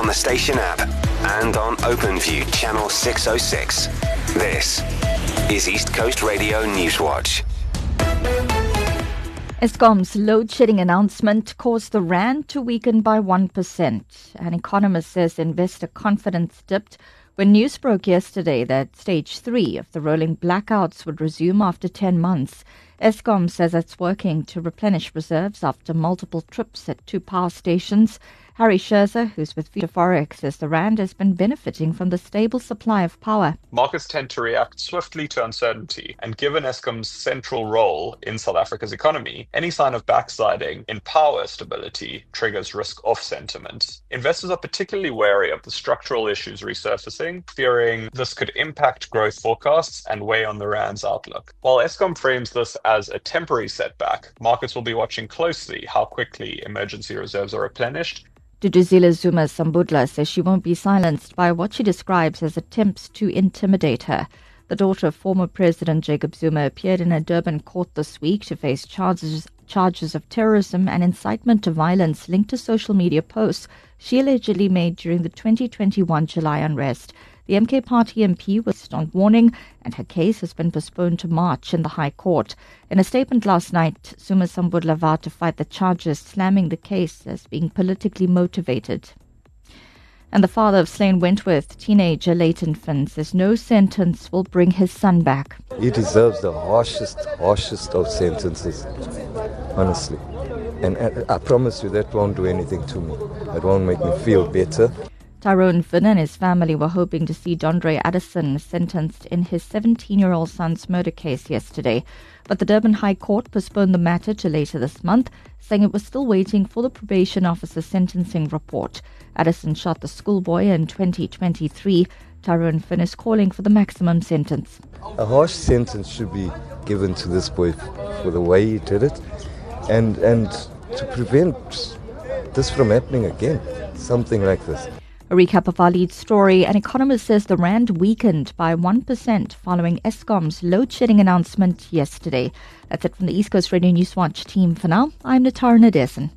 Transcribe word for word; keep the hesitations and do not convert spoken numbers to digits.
on the station app and on OpenView Channel six oh six. This is East Coast Radio Newswatch. Eskom's load-shedding announcement caused the rand to weaken by one percent. An economist says investor confidence dipped when news broke yesterday that stage three of the rolling blackouts would resume after ten months. Eskom says it's working to replenish reserves after multiple trips at two power stations. Harry Scherzer, who's with Forex, says the rand has been benefiting from the stable supply of power. Markets tend to react swiftly to uncertainty, and given Eskom's central role in South Africa's economy, any sign of backsliding in power stability triggers risk-off sentiment. Investors are particularly wary of the structural issues resurfacing, fearing this could impact growth forecasts and weigh on the rand's outlook. While Eskom frames this as a temporary setback, markets will be watching closely how quickly emergency reserves are replenished. Duduzile Zuma Sambudla says she won't be silenced by what she describes as attempts to intimidate her. The daughter of former President Jacob Zuma appeared in a Durban court this week to face charges charges of terrorism and incitement to violence linked to social media posts she allegedly made during the twenty twenty-one July unrest. The M K Party M P was on warning, and her case has been postponed to March in the High Court. In a statement last night, Zuma Sambudla vowed to fight the charges, slamming the case as being politically motivated. And the father of slain Wentworth teenager Leighton Finn says no sentence will bring his son back. He deserves the harshest, harshest of sentences, honestly. And I promise you that won't do anything to me. It won't make me feel better. Tyrone Finn and his family were hoping to see Dondre Addison sentenced in his seventeen-year-old son's murder case yesterday. But the Durban High Court postponed the matter to later this month, saying it was still waiting for the probation officer's sentencing report. Addison shot the schoolboy in twenty twenty-three. Tyrone Finn is calling for the maximum sentence. A harsh sentence should be given to this boy for the way he did it, and, and to prevent this from happening again, something like this. A recap of our lead story. An economist says the rand weakened by one percent following Eskom's load-shedding announcement yesterday. That's it from the East Coast Radio Newswatch team for now. I'm Natara Nadesan.